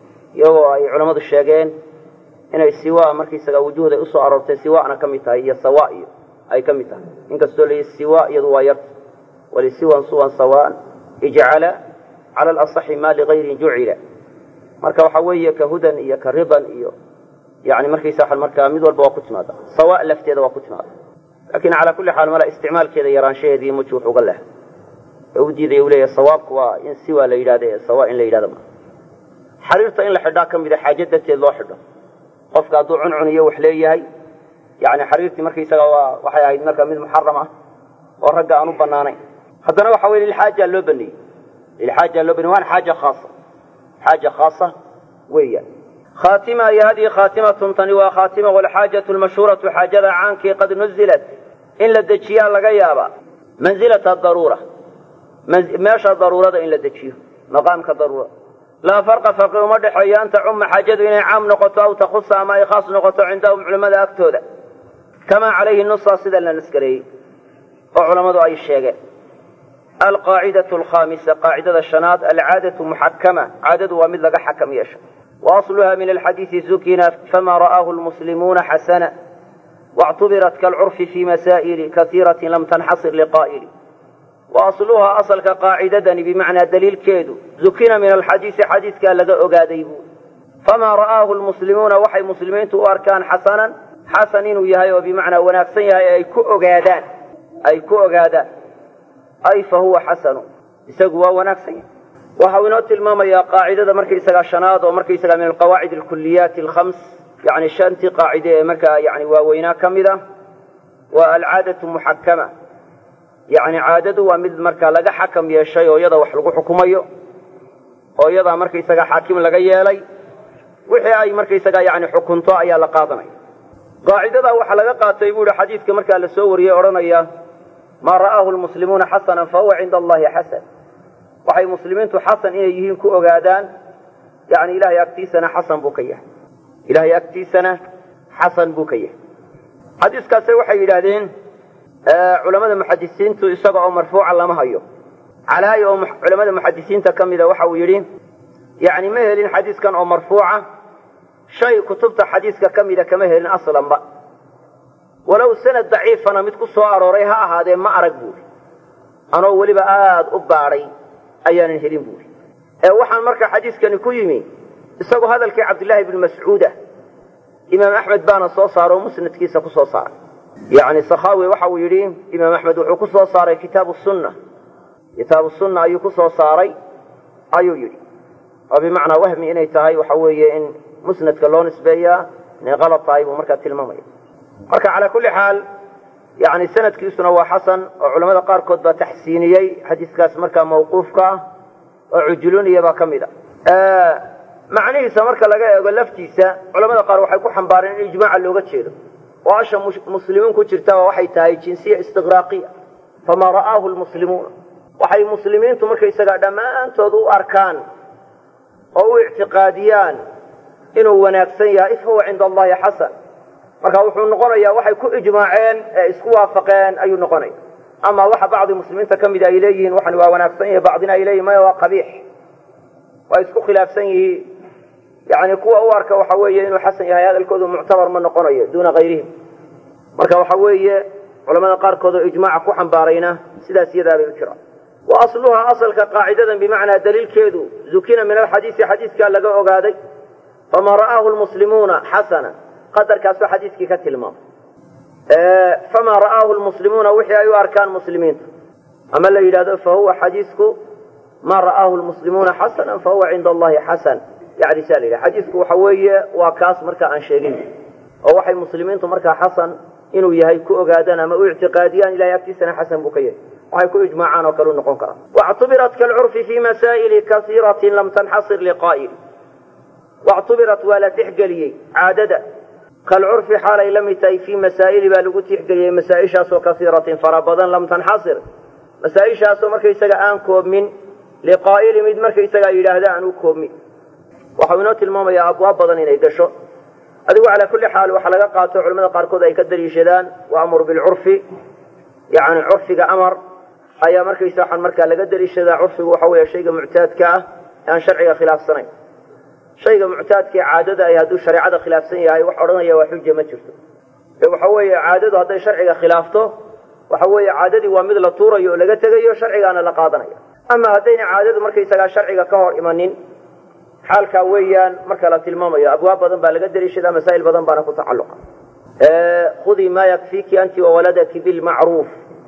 A: يو أي علماء الشاقين إنه السواء مركز وجوده أسوأ عرورته سواءنا كمتها هي سواء أي كمتها إنك استولي السواء يضوى يرت ولسواء سواء اجعل cala alasaxi ma ligayrin jucila marka waxa weeye ka hudan iyo ka ridan iyo yani markaysa markaa mid walba waa ku timaada sawa lafteeda waa ku timaada laakiin calaa kulli xaal mala isticmaalkeeda yaraanshaheedii muji wuxuu uga leh u diiday uu leeyahay sawaabku waa in si waa la yidhahda sawa in la yidhahda ma xariirta in la xidhaa ka mida xaaja darteed loo xidho qofka hadduu cuncun iyo wax leeyahay yani xariirtii markaysaga waxay ahayd marka mid muxaram ah oo ragga aan u banaanayn haddana waxa weye lilxaaja loo baneeyey waana xaaja khaasa weeyaan khaatima iyo hadii khaatimatun tani waa khaatima walxaajatu lmashhuuratu xaajada caankii qad nuzilat in la dejiyaa laga yaaba manzilata daruura meesha daruurada in la dejiyo maqaamka daruura laa farqa farqi uma dhexeeyo an tacuma xaajadu inay caam noqoto aw takhusa ama ay khaas noqoto cindahum culamada agtooda kamaa calayhi nusa sida la naskareeyey oo culammadu ay sheegeen alqaacidatu alkhaamisa qaacidada shanaad alcaadatu muxakama caadadu waa mid laga xakam yeesha wa asluha min alxadiisi zukina fama ra'aahu lmuslimuuna xasana واعتبرت كالعرف في مسائل كثيرة لم تنحصر لقائل وأصلها أصل كقاعدة بمعنى دليل كيدو ذكنا من الحديث حديث كان لقى أقاديبو فما رآه المسلمون وحي مسلمين أركان حسنين يهي وبمعنى ونافسين يهي أي كو أقادان أي فهو حسن يسقوا ونافسين وحاونات الماما يا قاعدة مركي سقى شناط ومركي سقى من القواعد الكليات الخمس يعني شانتي قاعدة مركا يعني ووينا كمذا والعادة محكمة يعني عادته ومد مركا لقى حكم يا شيء ويضا وحلقو حكوميه ويضا مركا يسقى حاكم لقى يالي وحي أي مركا يسقى يعني حكمته أي لقاضني قاعدة وحلقة قاتيبوا لحديث كمركا لسوري أرنيا ما رآه المسلمون حسنا فهو عند الله حسن وحي مسلمين حسن إيه يهين كو أقادان يعني إلهي أكتيسنا حسن بكيه إلهي أكتيسنا حسن بكيه حديث كاسي وحي إلهدين علماء المحدثين تسقعوا مرفوعا لما هيو على يوم علماء المحدثين تكم إذا وحوا يرين يعني مهل حديث كان أو مرفوعة شيء كتبت حديث كم إذا كمهل أصلا بقى ولو سند ضعيف أنا متكو صار وريها هذا ما أرقبول أنا أولي بقى أباري أيان الهلين بول وحن مركا حديث كان يكويمي استقوا هذا الكي عبد الله بن مسعودة إمام أحمد بان الصوصار ومسند كيسا كصوصار يعني سخاوي وحو يرين إمام أحمد وحو صوصاري كتاب السنة أيو كصوصاري أيو يرين وبمعنى وهمي إني تهي وحوي إن مسند كاللون سبيا إن غلط طيب ومركا تلمامي مركا على كل حال يعني سند كيسنا هو حسن وعلماء قار كتبة تحسينيي حديث كاس مركا موقوفك وعجلوني يبا كميدا معنيه سمركا لقى لفتيسا علماء قار وحي كو حنبارين الإجماع اللوغة تشيرو وعشا مسلمين كترتا وحي تاي جنسية استغراقية فما رآه المسلمون وحي مسلمين تمركا يساقا دمان تودو أركان أو اعتقاديان إنه وناكسن يا إفهو عند الله حسن marka wuxuu noqonayaa waxay ku ijmaaceen isku waafaqeen ayuu noqonay ama waxa baadhi muslimiinta kamid ay leeyihiin waxan waa wanaagsan yahay baadina ay leeyihiin ma waa qabiix waa isku khilaafsan yihiin yani kuwa u arka waxa weeye inuu xasan yahay hadalkoodu muctabar ma noqonayo duuna gayrihim marka waxa weeye culimada qaar kood ijmaac ku xambaarayna sidaas iyada bay u jiraan wa asluha asalka qaacidadan bimaana dalilkeedu zukina min alhadith hadithka laga ogaaday fama ra'ahu almuslimuna hasana قدر كاسو حديثك كتلمام فما رآه المسلمون وحي أي أركان مسلمين أما الذي لا فهو حديثك ما رآه المسلمون حسنا فهو عند الله حسن يعني سالي حديثك وحوية وكاس مركا عن شيئين أو وحي المسلمين مركا حسن إنه يهيكو أقادنا ما اعتقاديان إلى يكتسنا حسن بكيه وحيكو إجماعان وكلون نقنكرا واعتبرت كالعرف في مسائل كثيرة لم تنحصر لقائل واعتبرت ولا تحقلي عادة كالعرف حالي لم يتأي في مسائل بالغوت يحقلي مسائشة كثيرة فربضا لم تنحصر مسائشة مركي سقعان كوب من لقائل مد مركي سقع إلى عنه كوب من وحوينات الماما يا أبواب بضن إلى قشو أدو على كل حال وحلقة قاطع علماء قاركودا يكدر يشدان وأمر بالعرف يعني عرف أمر أي مركي ساحا مركا لقدر يشدان عرف وحوي شيء معتاد كاه يعني شرعي خلاف سنين شيء معتاد كعادة أي هذو شريعة خلاف سنة أي وحرنا وحجة ما تشوفه وحوي عادة هذا شرعي خلافته وحوي عادة ومثل طورة يولقت جيو شرعي أنا لقاضنا ama haddayna caadadu markaysagaa sharciga ka hor imanin xaalkaa weeyaan marka la tilmaamayo abwaab badan baa laga daliishadaa masaa'il badan baana ku tacalluqa khudii maa yakfiiki anti wawaladaki bilmacruuf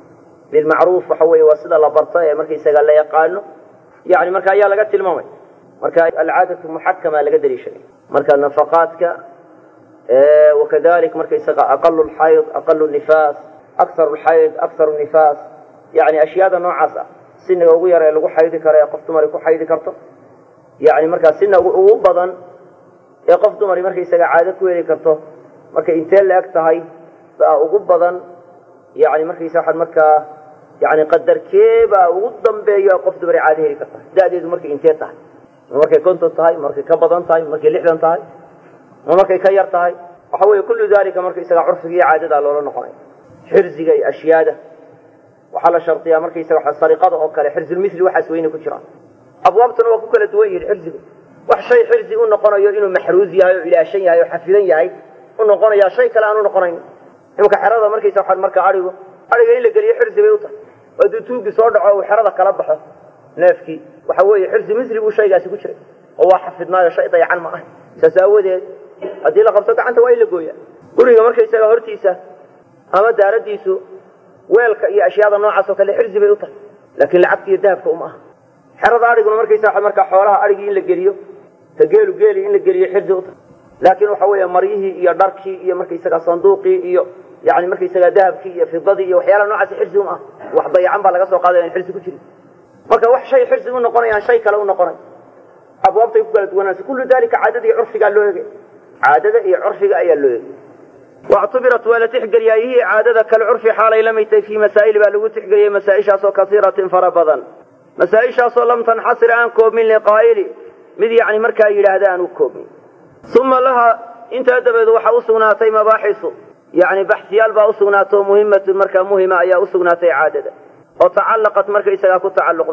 A: waxa weeye waa sida la barta ee markaysagaa la yaqaano yani marka ayaa laga tilmaamaya marka alcaadatu muxakama laga daliishaday marka nafaqaadka wakadalik markaysaga aqalu lxayd aqalu nifaas akharu lxayd akharu nifaas yani ashyaada noocaas ah siniga ugu yar ee lagu xaydi karo ee qof dumari ku xaydi karto yani markaa sina ugu badan ee qof dumari markaysaga caado ku heli karto markay intee la eg tahay baa ugu badan yani markaysa waxaad markaa yani qadarkee baa ugu dambeeyo qof dumari caado heli karta da-deedu markay intee tahay ma markay 50 tahay markay ka badan tahay markay 60 tahay ma markay ka yar tahay waxa weeye kullu dalika markaysaga curfiga iyo caadada loola noqonay xirziga iyo ashyaada waxa la shartiyaa markaysaga waxa sariqada oo kale xirzul misli waxaas weyne ku jiraan abwaabtuna waa ku kala duwan yihiin xirziga wax shay xirzi u noqonayo inuu maxruuz yahay oo ilaashan yahay oo xafidan yahay u noqonaya shay kale aan u noqonayn imka xerada markaysa waxa marka ariga in la galiyo xirzi bay u tahay oo tuugi soo dhaco oo xerada kala baxo neefki waxa weeye xirzi misli buu shaygaasi ku jiray oo waa xafidnaayo shay dayacan ma ah saawadeed hadii la qabto gacanta waa in la gooyaa guriga markaysaga hortiisa ama daaradiisu weelka iyo ashyaada noocaas oo kale xirzi bay u tahay laakiin lacagta iyo dahabka uma aha xerada ariguna markaysa waxa marka xoolaha arigii in la geliyo tageelu geeli in la geliyo xirzi u tahay laakiin waxa weeye mariyihii iyo dharkii iyo markaysaga sanduuqii iyo yani markaysaga dahabkii iyo fidadii iyo waxyaalaha noocaas xirzi uma aha wax dayacan baa laga soo qaaday in xirzi ku jirin marka wax shay xirzi u noqonayaan shay kale u noqonay abwaabtay ku kala duwanaanaysa kullu dalika caadada iyo curfiga loo eegay caadada iyo curfiga ayaa loo eegay واعتبرت ولا تحقل هي عادة كالعرف حالي لم يتي في مسائل بلغو تحقل مسائشة كثيرة فربضا مسائشة لم تنحصر عن كوب من لقائل مذ يعني مركا إلى هذا أن كوب ثم لها انت أدبت وحوصناتي مباحث يعني بحثي ألبا أصناته مهمة المركا مهمة أي أصناتي عادة وتعلقت مركا إسلاك تعلق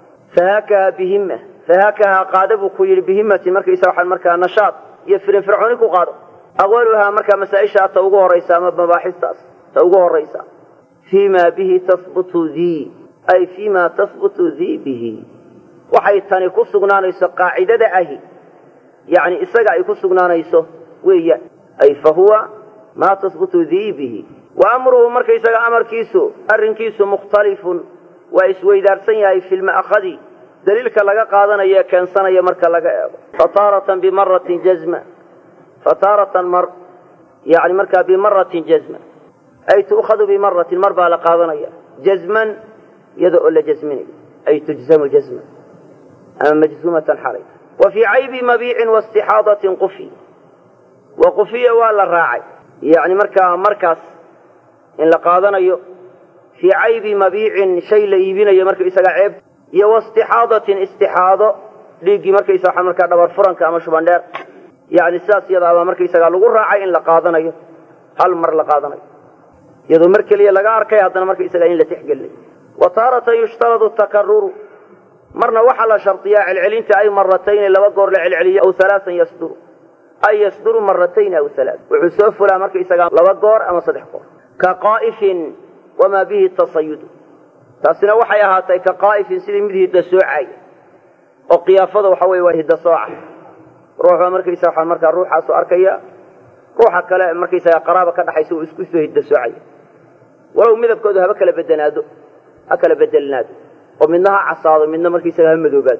A: فهكها قادبوا كير بهمة مركا إسلاح المركا نشاط يفرن فرعونك وقادوا أولها مركا مسائشة توقوه الرئيسة مباحث توقوه الرئيسة فيما به تثبت ذي أي فيما تثبت ذي به وحيثاني كسقنا نيسو قاعدة أهي يعني إساقا يكسقنا نيسو ويا أي فهو ما تثبت ذي به وأمره مركا إساقا أمر كيسو أرن كيسو مختلف وإسوي دارسين أي في المأخذي دليلك لغا قادنا يا كان سنة يا مركا لغا فطارة بمرة جزمة فتارة يعني مركا بمرة جزمة أي تأخذ بمرة المربى لقاضنية جزما يدعو لجزمني أي تجزم جزما أما مجزومة حريف وفي عيب مبيع واستحاضة قفي وقفية ولا الراعي يعني مركز إن لقاضنية في عيب مبيع شيء ليبين يمركا إساق عيب واستحاضة استحاضة ليقي مركا إساق مركا دبر فرنك أما شباندير يعني الساس يضع مركا إساق لغو الراعي إن لقاضنية هل مر لقاضنية يدو مركا لي لغا أركي هذا مركا إساق إن لتحقل لي وتارة يشترط التكرر مرنا وحل شرطية العلين أي مرتين لو قر للعلية أو ثلاثا يصدر أي يصدر مرتين أو ثلاث وعسوف لا مركا إساق لو قر أما صدح قر كقائف وما به التصيد تاسنا وحيا هاتي كقائف سيدي مده الدسوعي وقيافته وحوي وهي الدسوعة روحها مركي ساحة مركا روحها سؤاركيا روحها كلا مركي ساحة قرابة كده حيسو اسكسوه الدسوعي ولو مذب كودها بكلا بدنادو أكلا بدلنادو ومنها عصاد ومنها مركي ساحة مذوبادو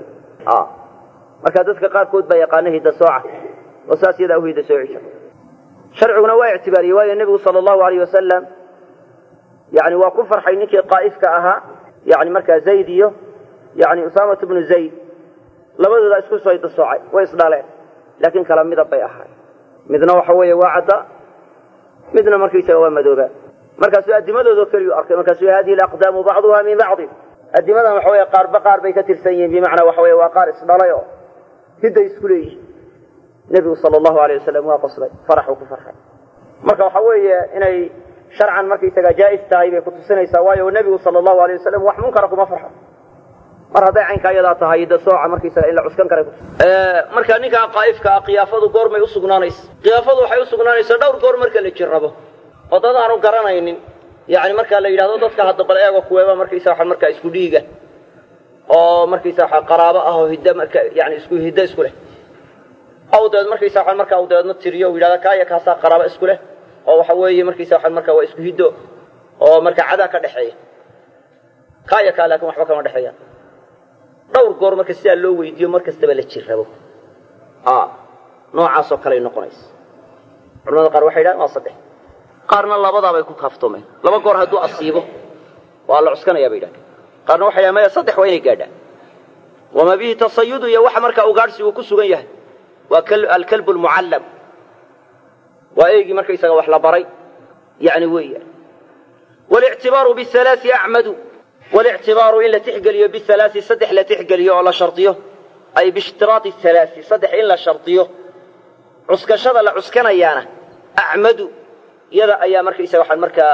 A: مركا دسك قار كود بيقانه الدسوعة وساس يده هي دسوعي شرعنا واعتباري واي النبي صلى الله عليه وسلم يعني وكفر حينك قائفك أها يعني مركز زيديو يعني أسامة بن زيد لابد لا يسكو سويد الصعي ويصدالين لكن كلام مذا بيحاي مذنا وحوية واعدة مذنا مركز سوى مدوبة مركز سوى الدماء ذكر أركي مركز سوى هذه الأقدام بعضها من بعض الدماء وحوية قار بقار بيكتر سيين بمعنى وحوية وقار إصداليو هدا يسكوليه النبي صلى الله عليه وسلم وقصري فرح وكفر حي مركز وحوية إني شرعا مركي سجى جائز تايبه كنت سنة سوايا والنبي صلى الله عليه وسلم وح منكركم مفرحة مرة ضيعين كايدا تهيدا سوعة مركي سجى إلا عسكن كريم مركا نيكا قائف كقيافته قور ما يسقنانيس قيافته حيسقنانيس دور قور مركا اللي تجربه وتظهروا كرانين يعني مركا اللي يلاقوا ضد كهذا بالأيق وكويبا مركي ساحة مركا إسكوديجا oo markiisa waxa qaraabo ah oo hidda marka yani isku hidda isku leh aw dad markiisa waxa marka uu dadna tiriyo uu yiraahdo kaaya kaasa qaraabo isku leh oo waxa weeye markiisa waxa marka waa isku hiddo oo marka cada ka dhaxeeya kaaya ka laakiin waxba kama dhaxeeya dhowr goor marka si loo weydiiyo markastaba la jirrabo noocaas oo kale noqonaysa culimada qaar waxay yiraahdaan waa saddex qaarna labadaba ay ku kaaftoomeen laba goor hadduu asiibo waa la cuskanaya bay yiraahdaan qaarna waxay yiraahdaan saddex waa inay gaadhaan wama bihi tasayudu ya waxa marka uu gaarsi uu ku sugan yahay waa al-kalb al-muallam waa eegi marka isaga wax la baray yani weeya والاعتبار بالثلاث أعمد والاعتبار إلا تحقليه بالثلاث صدح لا تحقليه ولا شرطيه أي باشتراط الثلاث صدح إلا شرطيه عسك شذا لعسكنا يانا أعمد يذا أيام مركز يسوي حال مركز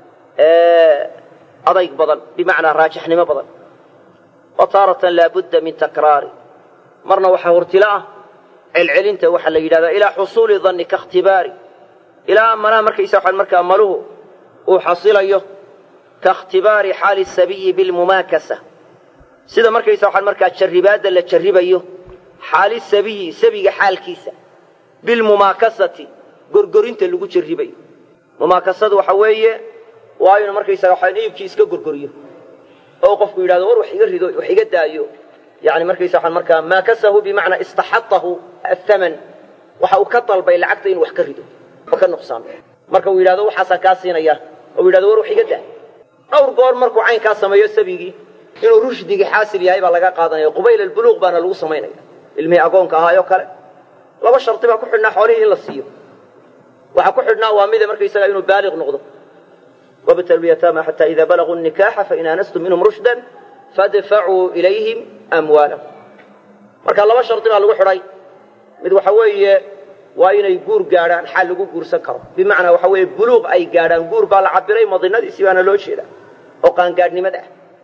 A: أضيق بضل بمعنى راجح نما بضل وطارة لا بد من تكرار مرنا وحا ارتلاء العلنت وحل إلى حصول ظن كاختباري إلى أمنا مركز يسوي حال مركز أملوه وحصل أيه كاختبار حال السبي بالمماكسة سيدا مركز يسوي حال مركز تشربات اللي تشرب أيه حال السبي سبي حال كيسة بالمماكسة قرقرين تلقوا تشربي مماكسة وحوية وأيون مركز يسوي حال إيه كيس كقرقريه أوقف إلى دور وحيقد أيه يعني مركز يسوي حال مركز ماكسه بمعنى استحطه الثمن وحوكطل بين عقدين وحكرده وكان نقصان marka uu yiraahdo waxa ka siinaya oo yiraahdo war waxiga daa dhowr goor markuu cayn ka sameeyo sabigi inuu rushdiga xaasil yahay baa laga qaadanayo qubayl al-buluug baana lagu sameeynaya ilmi agoonka ahaayo kale laba sharti baa ku xidhnaa xoolihi in la siiyo waxa ku xidhnaa waa mid markay isaga inuu baalig noqdo wabtal yatama hatta idha balagu an-nikaha fa in anastum minhum rushdan fadfa'u ilayhim amwalahum marka laba sharti baa lagu xidhay mid waxa weeye waa inay guur gaaraan xal lagu guursan karo bimaana waxa weeye buluug ay gaaraan guur baa la cabiray madinadiisi baana loo jeedaa oo qaan gaadhnimada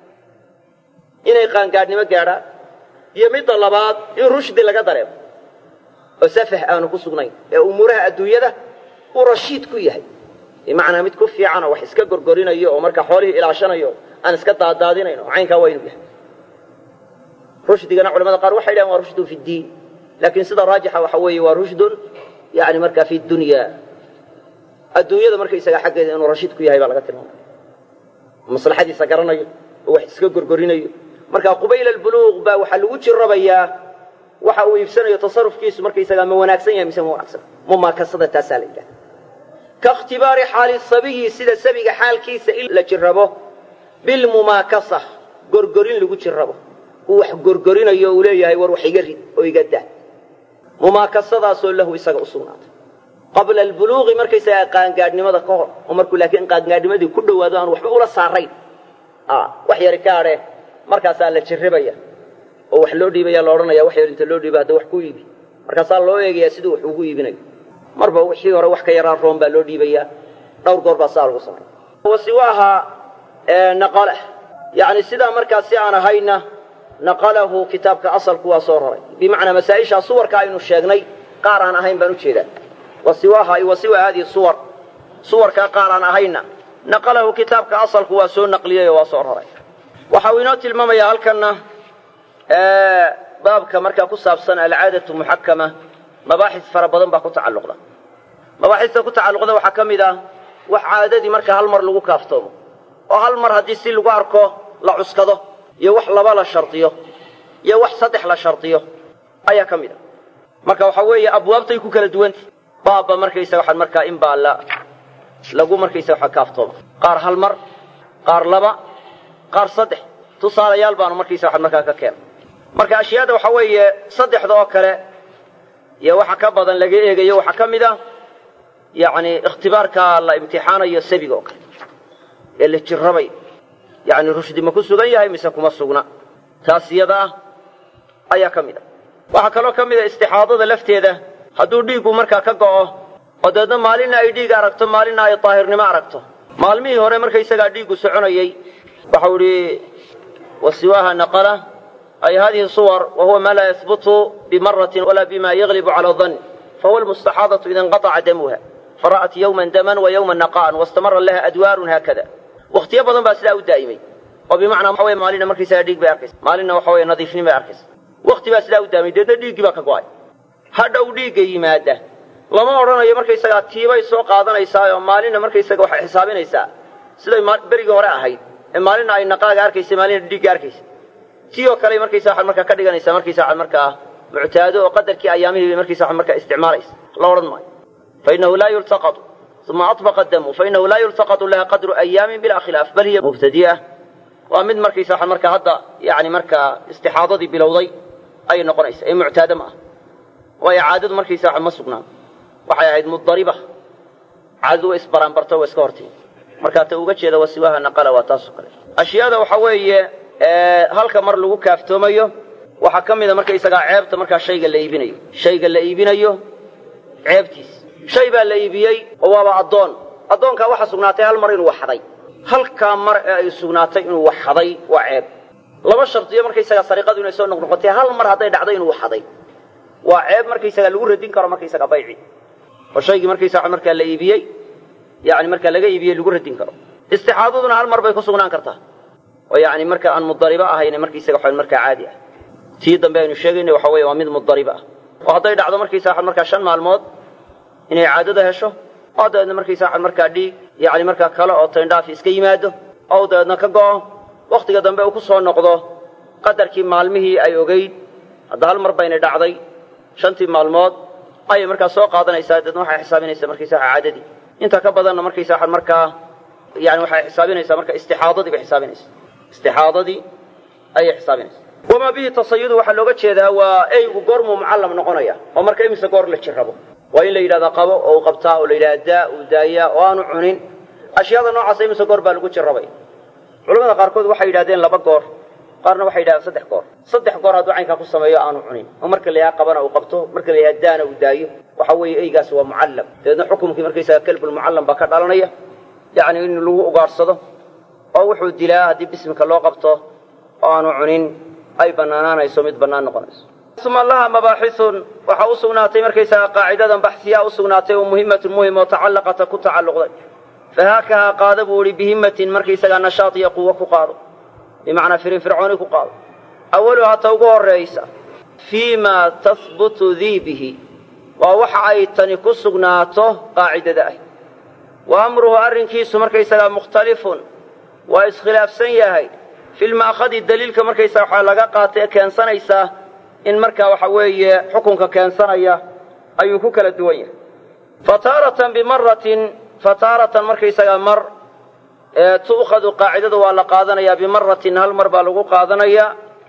A: inay qaan gaadhnimo gaaraan iyo mid labaad in rushdi laga dareemo oo safah aanu ku sugnayn ee umuraha adduunyada uu rashiid ku yahay bimaana mid ku fiican oo wax iska gorgorinayo oo marka xoolihi ilaashanayo aan iska daadaadinayno caynka waa inuu yahay rushdigana culimada qaar waxay yiraahdaan waa rushdu fi diin لكن سيدا راجحة وحوي ورشد يعني مركا في الدنيا الدنيا مركا يساق حقا إنه رشيد كويا هاي بالغة المهم مصلحة يساقرنا ويساق قرقرين مركا قبيل البلوغ با وحلوش الربية وحاوي يفسنا يتصرف كيس مركا يساق مواناكسين يمسا مواناكسين مما كصدة تسالك كاختبار حال الصبي سيدا سبق حال كيس إلا جربه بالمماكسة قرقرين لقو جربه وح قرقرين يوليه هاي وروح يقرد ويقده مماكسة له يساق أصونات قبل البلوغ مركز قان قادنمada ka hor oo markuu laakiin qaan gaadnimadii ku dhawaado aan waxba ula saaray wax yar kaare markaas la jirribaya oo wax loo dhiibaya la oranaya wax yar inta loo dhiibado wax ku iibi markaas loo eegaya sidoo wax ugu iibinayo marba wixii hore wax ka yaraa roon baa loo dhiibaya dhowr goor baa saar ugu sameeyay wasiwaha naqala yani sida markaas si aan ahayna naqalahu kitabka asalku waa soo raray bimaana masaa'isha suwarka aynu sheegnay qaar aan ahayn baan u jeedaa وسواها أي وسوى هذه الصور صور كقارن أهينا نقله كتابك أصل هو سو نقلية وصورها وحاولنا الماما هلكنا باب كمركا قصة بسنة العادة محكمة مباحث فربضن باكو تعلق ده مباحث كو تعلق ده وحكم ده وعادة مركا هالمر لغو كافتوم وهالمر هدي سي لغو أركو لعسكده يوح لبالا شرطيه يوح صدح لشرطيه أيا كميدا مركا وحوية أبوابتي كو كلا دوانتي بابا مركيسا waxaan markaa in baa lagu markaysa waxa kaaftoomo qaar hal mar qaar laba qaar saddex tusaalayaal baan markaysa waxaan markaa ka keen marka ashiyada waxa weeye saddexda oo kale iyo waxa ka badan laga eegayo waxa kamida yaani ikhtibaarka la imtixaanayo sabiga oo kale ee la jirrabay yaani rushdi ma ku sugan yahay mise kuma sugna taasiyada ayaa kamida waxa kale oo kamida istixaadada lafteeda hadduu dhiigu markaa ka go'o oo dadna maalina ay dhiig aragto maalina ay taahirnimo aragto maalmihii hore markay isaga dhiigu soconayay waxa uu yiri wasiwaha naqala ay hadhihi suwar wa huwa ma la yathbutu bi marratin wala bima yaghlibu ala dhann fa huwa almustahadatu idan qata'a damuha فرأت يوما دما ويوما نقاء واستمر لها أدوار هكذا واختيار بدن بس لا دائمي oo bimacnaa waxa weeye maalina markaysaga dhiig bay arkaysa maalina waxa weeye nadiifnimo bay arkaysa waqti baa sidaa u daamay deedna dhiiggii baa ka go'ay hadhow dhiigga yimaada lama odhanayo markaysaga tiibay soo qaadanaysaa oo maalina markaysaga waxay xisaabinaysaa siday berigii hore ahayd ee maalina ay naqaaga arkaysa maalina dhiigga arkaysa tii oo kale markaysaga waxaad markaa ka dhiganaysaa markaysaga waxaad markaa muctaado oo qadarkii ayaamihii bay markaysaga waxaad markaa isticmaalaysa la odhan maayo fainahu laa yultaqatu ثم أطبق الدم فإنه لا يلتقط لها قدر أيام بلا خلاف بل هي مبتدئة ومن مركي ساحة مركا هذا يعني مركا استحاضة بلوضي أي نقنيس أي معتادة معه وإعادة مركي ساحة مسقنا وحيعيد مضطربة عادو إسبران برتو وإسكورتي مركا توقتش إذا وسواها نقل وتاسق أشياء ذا وحوي هل كمر لغو كافتوميو وحكم إذا مركي ساقا عيبت مركا الشيء اللي يبينيو عيبتيس shay baa la iibiyey oo waaba addoonka waxa sugnaatay hal mar inuu waxaday halka mar ay sugnaatay inuu waxaday waa ceeb laba shartiyo markaysaga sariiqadu inay soo noqnoqotay hal mar haday dhacdo inuu waxaday waa ceeb markaysaga lagu radin karo markaysaga bayci oo shaygi markaysaga marka la iibiyey yaani marka laga iibiyey lagu radin karo istixaadaduna hal mar bay ku sugnaan kartaa oo yaani marka aan mudariba ahayn markaysaga waxa marka caadi ah tii dambe aynu sheegaynay waxa weeye waa mid mudariba ah oo haday dhacdo markaysaga marka 5 maalmood inay caadada hesho oo dadna markaysaa markaa dhiig yaani markaa kale oo tandhaaf iska yimaado oo dadna ka go'o waqtiga dambe uu ku soo noqdo qadarkii maalmihii ay ogeyd hada hal mar bayna dhacday 5 maalmood ay markaa soo qaadanaysaa dadna waxay xisaabinaysaa markaysaa caadadii inta ka badanna markaysaa markaa yaani waxay xisaabinaysaa markaa istixaadadii bay xisaabinaysaa istixaadadii ay xisaabinaysaa wama bihi tasayudu waxa looga jeedaa waa aygu goormu muallam noqonaya oo marka imisa goor la jirrabo waa in la yiraahdo qabo oo qabtaa oo la yiraahdo daaya oo aanu cunin ashyaada noocaas ay mise goor baa lagu jirrabay culimada qaarkood waxay yiraahdeen 2 goor qaarna waxay yiraahdeen 3 goor 3 goor hadduu caynka ku sameeyo aanu cunin oo marka la yaa qabana uu qabto marka la yaa daana uu daayo waxa weeye aygaas waa muallam deedna xukumkii markaysa kalbul muallam ba ka dhalanaya yaani in lagu ugaarsado oo wuxuu dilaa hadii bismika loo qabto oo aanu cunin ay banaanaanayso mid banaan noqonayso ثم الله مباحث وحوصناتي مركيسا قاعدة بحثية وصناتي ومهمة مهمة وتعلقت كتعلق فهكها قاذبوا بهمة مركيسا نشاط يقوى كقاض بمعنى فرعون كقاض أولها توقع الرئيسة فيما تثبت ذي به ووحعي تنكو صناته قاعدة دائه وأمره أرنكيس مركيسا مختلف وإسخلاف سيئة في المأخذ الدليل كمركيسا وحالقا قاطئ كان سنيسا in marka waxa weeye xukunka keensanaya ayuu ku kala duwan yahay fataratan markaysaga mar tuukhadu qaacidada waa la qaadanaya bimaratin hal mar baa lagu qaadanaya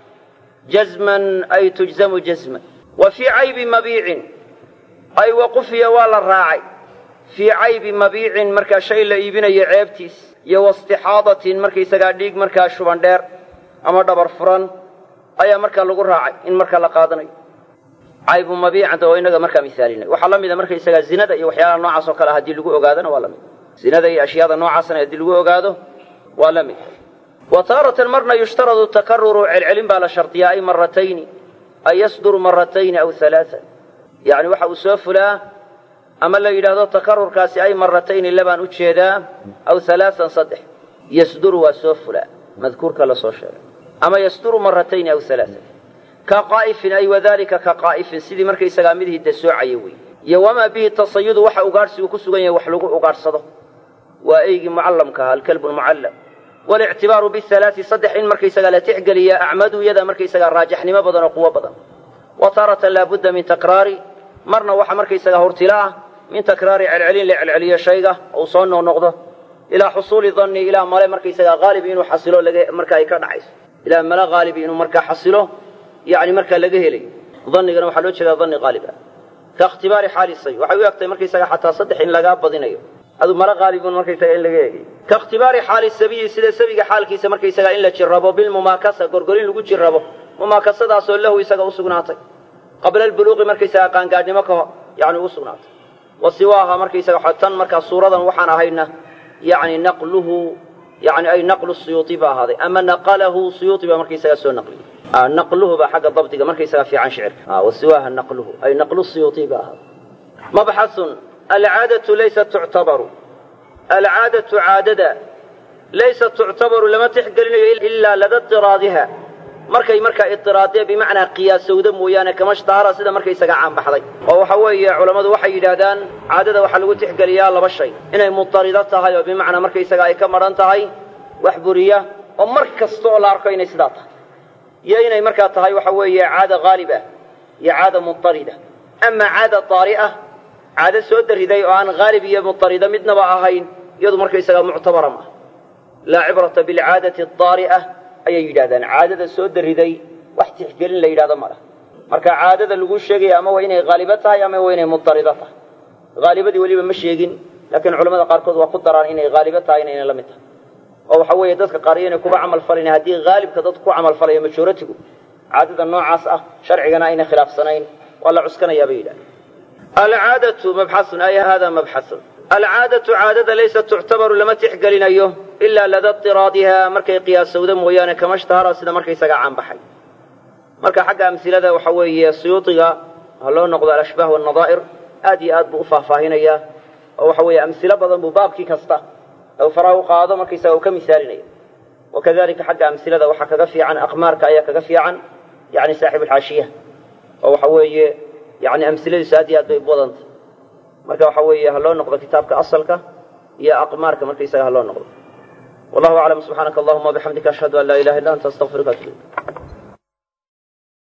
A: jazman ay tujzamu jazman wa fi aybi mabi'in ay waqfiya waa la raacay fi aybi mabi'in marka shay la iibinayo ceebtiis iyo wastihadatin markaysaga dhiig marka shuban dheer ama dhabar furan ayaa marka lagu raacay in marka la qaadanayo aybu mabiicanta oo inaga marka misaalinay waxa la mid ah marka isaga zinada iyo waxyaalaha noocaas oo kale hadii lagu ogaadana waa la mid zinada iyo ashyaada noocaasna hadii lagu ogaado waa la mid wataratan marna yushtaradu takarruru al-ilm bala shartiya ay marratayn ay yasduru marratayn aw thalatha yani waxa uu soo fulaa ama la yiraahdo takarrurkaasi ay marratayn laban u jeedaa aw thalathan sadh yasduru wa soo fulaa madkuurka la soo sheegay أما يستر مرتين أو 3 كقائف أي وذلك كقائف سيدي مركي سلامده الدسوع عيوي يوما به التصيد وحا أقارسي وكسوغن وحلوغ أقارصده وأيجي معلم الكلب المعلم والاعتبار بالثلاث صدح إن مركي سلا تعقل يا أعمد يدا مركي سلا راجحني ما بدن قوة بدن وتارة لا بد من تكرار مرنا وحا مركي سلا هرتلاه من تكرار العلي شيغة أو صنع نقضه إلى حصول ظني إلى ما مركي سلا غالب إنه حصله مركا يكاد عيس إلى ما لا غالب إنه مركا حصله يعني مركا لقيه لي ظني قالوا حلوش لا ظني غالبا كاختبار حال الصيد وحيو يقطع مركي سلا حتى صدح إن لقاه بدنيه هذا ما لا غالب مركي سلا إن لقيه كاختبار حال السبيل سلا سبيل حال كيس مركي سلا إن لا تجربه بالمماكسة قرقرين لقول تجربه مماكسة ده أصل له يسقى وسقناطي قبل البلوغ مركي سلا كان قاعد مكه يعني وسقناطي وسواها مركي سلا حتى مركا صورة وحنا هينا يعني نقله يعني أي نقل السيوطي بقى هذا أما نقله سيوطي بقى مركي سلا سوى نقله نقله بقى حق الضبط مركي سلا في عن شعر وسواها نقله أي نقل السيوطي بقى هذا مبحث العادة ليست تعتبر العادة عادة laysa tuctabaru lama tixgelinayo ilaa lada idiraadiha markay markaa idiraadee bimacnaa qiyaasowda mooyaane kama ishtahara sida markaysaga caan baxday oo waxa weeye culammadu waxay yidhaahdaan caadada waxaa lagu tixgeliyaa laba shay inay mudarido tahay oo bimacnaa markaysaga ay ka madhan tahay wax buriya oo mar kasta oo la arko inay sidaa tahay iyo inay markaa tahay waxa weeye caada haalib ah iyo caada mudarida ama caada daari'ah caado soo dariday oo aan haalib iyo mudarida midnaba ahayn iyadu markaysaga muctabara maaha laa cibrata bilcaadati daari'ah ayay yidhahdaan caadada soo dariday wax tixgelin la yidhahdo ma laha marka caadada lagu sheegaya ama waa inay haalibo tahay ama waa inay mudarido tahay haalibadii weliba ma sheegin laakiin culamada qaarkood waa ku daraan inay haalibo tahay inayna la mid tahay oo waxa weeye dadka qaar inay kuba camal falin haddii haalibka dadku ku camal falayo majoritigu caadada noocaas ah sharcigana ayna khilaafsanayn waa la cuskanayaa bay yidhahdeen alcaadatu mabxasun ay hada mabxasun alcaadatu caadada laysa tuctabaru lama tixgelinayo ilaa lada idiraadiha markay qiyaasowda mooyaane kama ishtahara sida markaysaga caan baxay marka xagga amsilada waxa weeye suyuudiga ha loo noqdo alashbaah walnadaa'ir aad iyo aad buu u faahfaahinaya oo waxa weeye amsilo badan buu baabkii kasta ou faraha u qaado markaysaga uu ka misaalinaya wakadalika xagga amsilada waxaa kaga fiican aqmaarka ayaa kaga fiican yani saaxib alxaashiya oo waxa weeye yani amsiladiisu aad iyo aad bay u badantay marka waxa weeye ha loo noqdo kitaabka asalka iyo aqmaarka markaysaga ha loo noqdo wallahu aclam subxaanaka allahuma wabixamdika ashhadu an laa ilaha illa anta astaغfiruka atuub ilayk